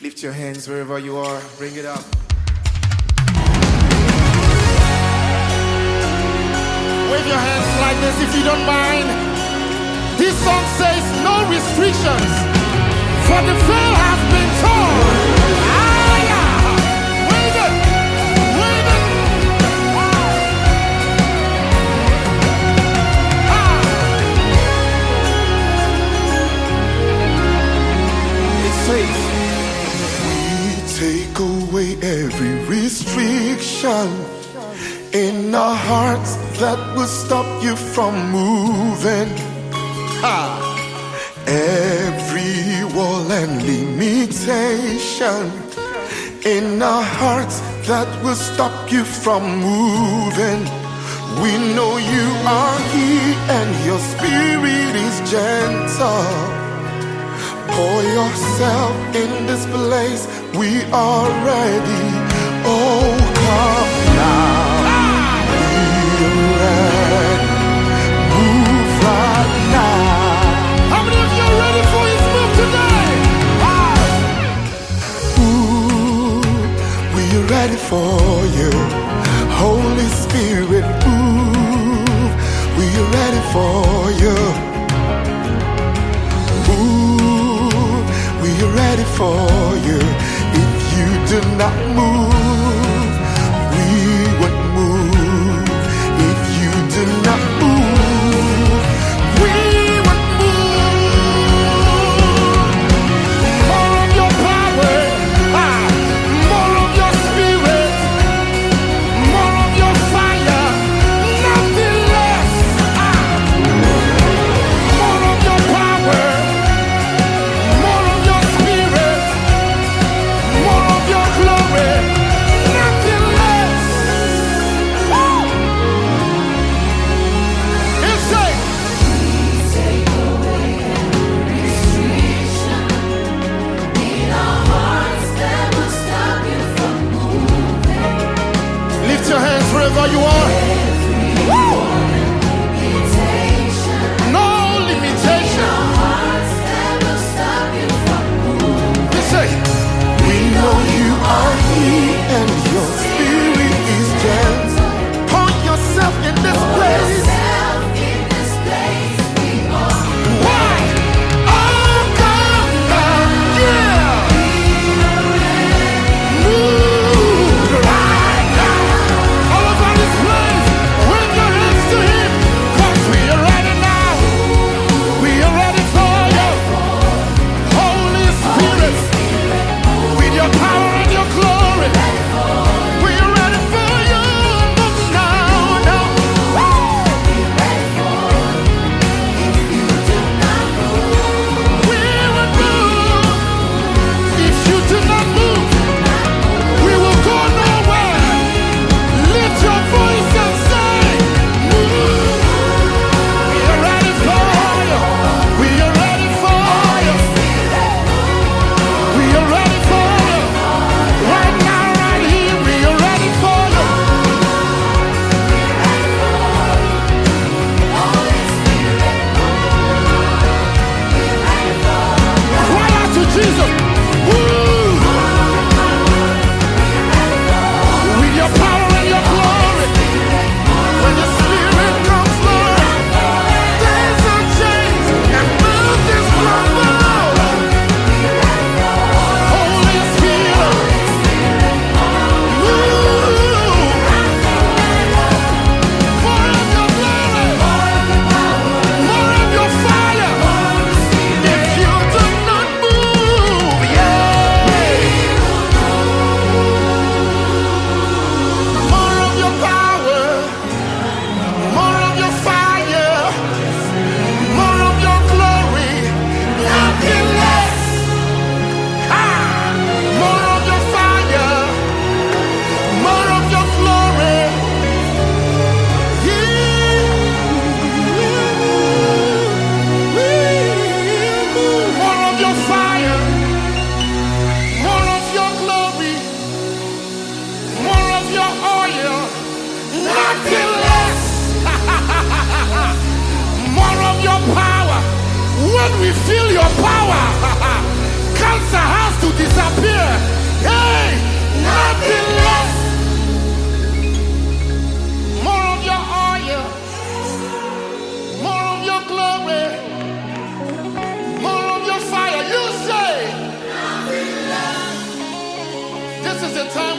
Lift your hands wherever you are. Bring it up. Wave your hands like this if you don't mind. This song says no restrictions, for the veil has been torn. Ah, yeah. Wave it. Wave it. It says, take away every restriction in our hearts that will stop you from moving. Every wall and limitation in our hearts that will stop you from moving. We know you are here and your spirit is gentle. Pour yourself in this place, we are ready. Oh, come now. We're ready. Move right now. how many of you are ready for his move today? Ooh, we're ready for you. Holy Spirit, move. We're ready for you. We're ready for you. If you do not move, we won't move. If you do not move, we won't move. More of your power, more of your spirit, more of your fire, nothing less. More of your power, more of your spirit, more of your glory, nothing less. It's like, Take away every restriction in our hearts that will stop you from moving. lift your hands wherever you are. Limitation No in limitation. our hearts that will stop you from moving. It's like, We know you are here and your spirit is gentle. Pour yourself in this place. Yourself in this place, we are why? Oh, come down, yeah. Move right now. All over this place.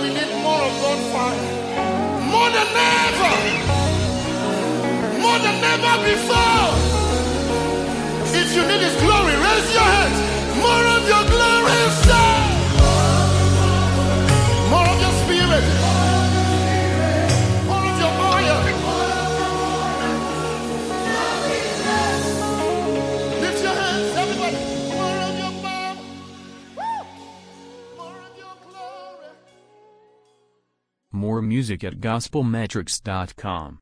we need more of God's fire. More than ever. More than ever before. If you need His glory, raise your hands. More of your glory, sir. More of your spirit. More of your oil. Lift your hands, everybody. More of your power. More of your glory. More music at gospelmetrics.com.